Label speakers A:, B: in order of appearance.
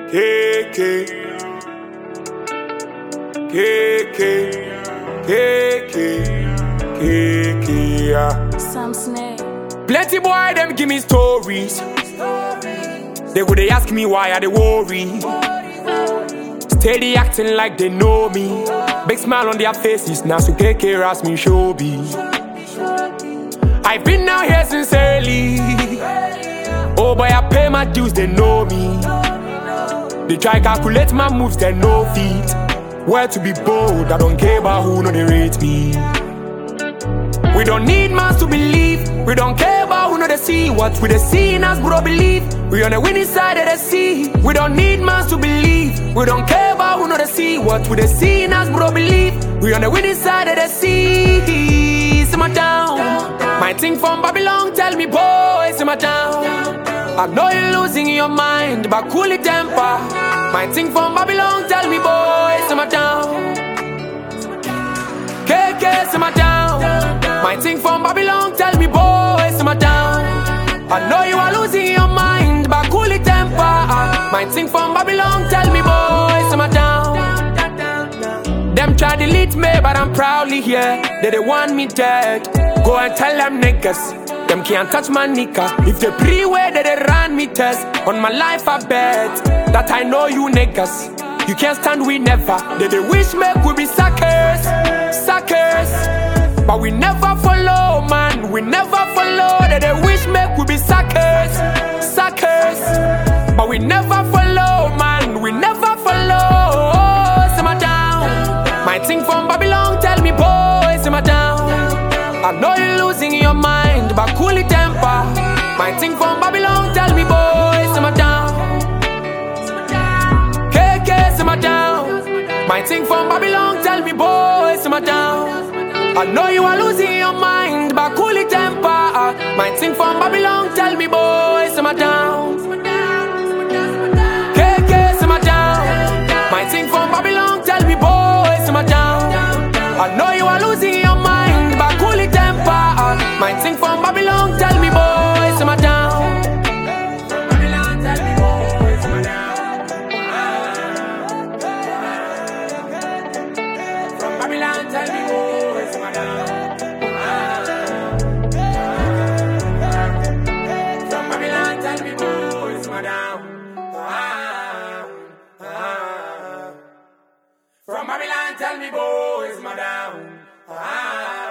A: KK, KK, KK, KK, yeah.
B: Sam Snake.
A: Plenty boy, them give me stories. They would ask me why I they worry. Steady acting like they know me. Big smile on their faces, now so KK ask me showbiz. I've been out here since early. Oh boy, I pay my dues, they know me. They try calculate my moves, they know feet. Where to be bold, I don't care about who know they rate me. We don't need man to believe. We don't care about who know they see. What we they see in us, bro, believe. We on the winning side of the sea. We don't need man to believe. We don't care about who know they see. What we they see in us, bro, believe. We on the winning side of the sea. Simmer down. My thing from Babylon, tell me, boy, simmer down. I know you're losing your mind, but cool it temper. My thing from Babylon, tell me, boy, simmer down. KK, simmer down. My thing from Babylon, tell me, boy, simmer down. I know you are losing your mind, but cool it temper. My thing from Babylon, tell me, boy, simmer down. Them try to delete me, but I'm proudly here. They want me dead. Go and tell them niggas. Them can't touch my niggas. If they pre-way, they run me test. On my life, I bet that I know you niggas. You can't stand, we never. They wish me could be suckers, suckers. But we never follow, man. We never follow. They wish me could be suckers, suckers. But we never follow, man. We never follow. Simmer down. My thing from Babylon, tell me, boy, simmer down. I know you're losing your mind, but cool it temper. My thing from Babylon, tell me, boy, simmer down. KK, simmer down. My thing from Babylon, tell me, boy, simmer down. I know you are losing your mind, but cool it temper. My thing from Babylon, tell me, boy, simmer down. KK, simmer down. My thing from Babylon, tell me, boy, simmer down. I know you are losing your mind, but cool it temper. My thing from Babylon, tell me, boy, simmer down. From Babylon, tell me, boy, simmer down. From Babylon, tell me, boy, simmer down. From Babylon, tell me, boy, simmer down. From Babylon, tell me, boy, simmer down.